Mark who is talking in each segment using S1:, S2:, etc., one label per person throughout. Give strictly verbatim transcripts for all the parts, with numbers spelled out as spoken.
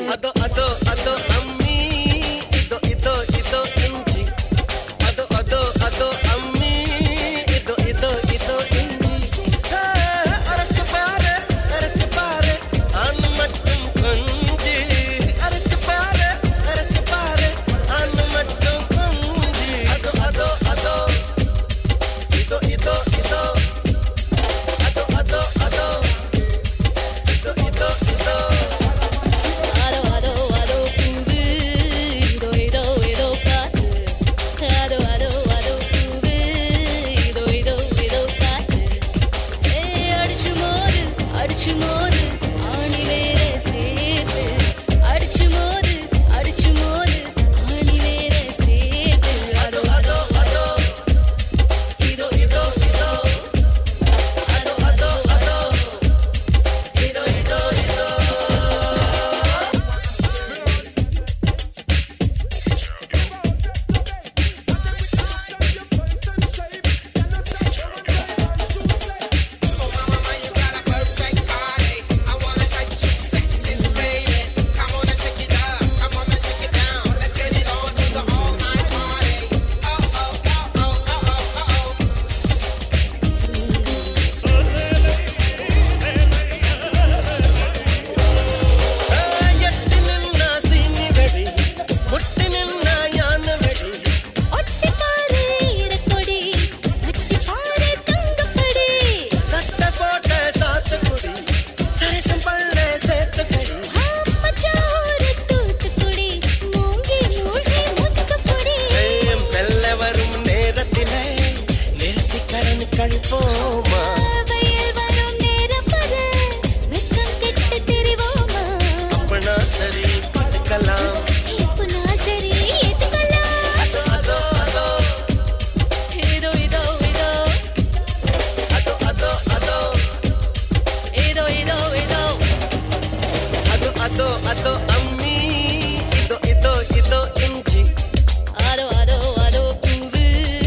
S1: அதோ அதோ அதோ அம்மி இதோ இதோ இதோ இஞ்சி அதோ அதோ அதோ அம்மி இதோ இதோ இதோ இஞ்சி அரைச்சு பாரு அரைச்சு பாரு அன்னு மட்டும் கொஞ்சி அரைச்சு பாரு அரைச்சு பாரு அன்னு மட்டும் கொஞ்சி அதோ அதோ அதோ இதோ இதோ இதோ அதோ அதோ அதோ இதோ இதோ இதோ அதோ அம்மி இதோ இதோ இதோ இஞ்சி அதோ அதோ அதோ பூவு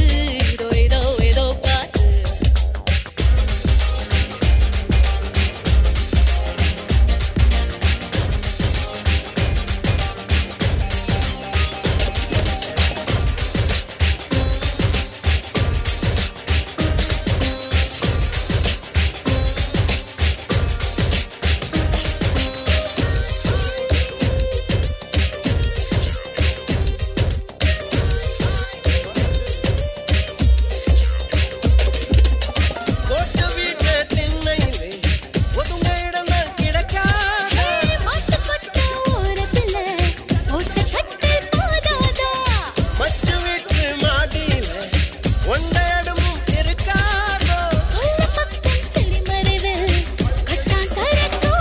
S1: இதோ இதோ இதோ காத்து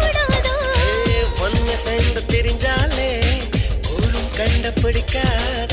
S1: பிடிக்காத